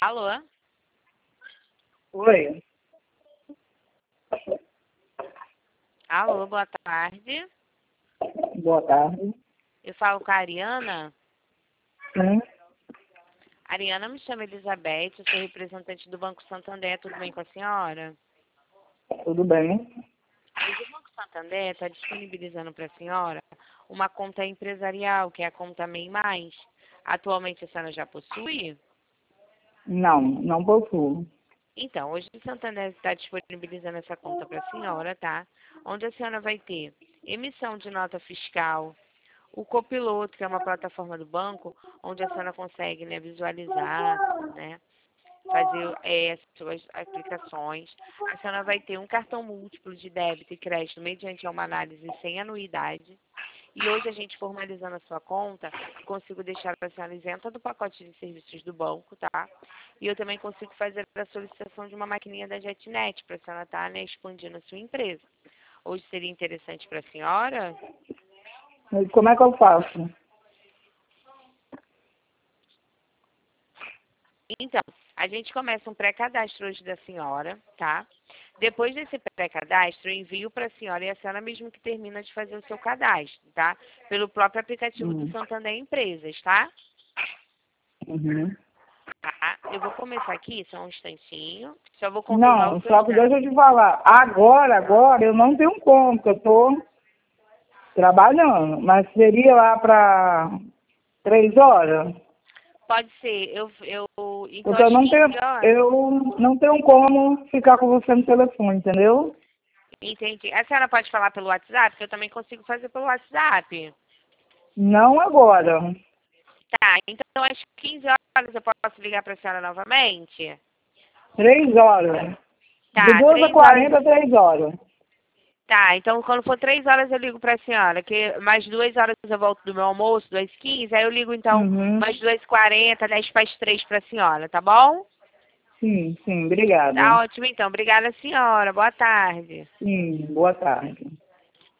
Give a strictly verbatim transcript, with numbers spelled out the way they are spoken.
Alô? Oi. Alô, boa tarde. Boa tarde. Eu falo com a Ariana. Sim, Ariana, me chama Elizabeth, eu sou representante do Banco Santander, tudo bem com a senhora? tudo bem? Hoje o Banco Santander está disponibilizando para a senhora uma conta empresarial, que é a conta MEI Mais. Atualmente a senhora já possui? Não, não possuo. Então, hoje o Santander está disponibilizando essa conta para a senhora, tá? Onde a senhora vai ter emissão de nota fiscal, o Copiloto, que é uma plataforma do banco, onde a senhora consegue, né, visualizar, né, fazer é, as suas aplicações. A senhora vai ter um cartão múltiplo de débito e crédito mediante uma análise sem anuidade. E hoje a gente formalizando a sua conta, eu consigo deixar a senhora isenta do pacote de serviços do banco, tá? E eu também consigo fazer a solicitação de uma maquininha da JetNet para a senhora estar, né, expandindo a sua empresa. Hoje seria interessante para a senhora? E como é que eu faço? Então, a gente começa um pré-cadastro hoje da senhora, tá? Depois desse pré-cadastro, eu envio para a senhora e a senhora mesmo que termina de fazer o seu cadastro, tá? Pelo próprio aplicativo do Hum. Santander Empresas, tá? Uhum. Tá? Eu vou começar aqui, só um instantinho. Só vou confirmar Não, os só seus que dados. deixa eu te falar. Agora, agora, eu não tenho como, porque eu estou trabalhando. Mas seria lá para três horas? Pode ser, eu, eu então Porque eu às não tenho, quinze horas. eu não tenho como ficar com você no telefone, entendeu? Entendi. A senhora pode falar pelo WhatsApp, que eu também consigo fazer pelo WhatsApp. Não agora. Tá, então às quinze horas eu posso ligar para a senhora novamente? Três horas. De Tá, duas a três horas. quarenta a três horas. Tá, então quando for três horas eu ligo pra senhora, que mais duas horas eu volto do meu almoço, duas e quinze, aí eu ligo então Uhum. mais duas e quarenta, dez para as três pra senhora, tá bom? Sim, sim, obrigada. Tá ótimo então, obrigada senhora, boa tarde. Sim, boa tarde.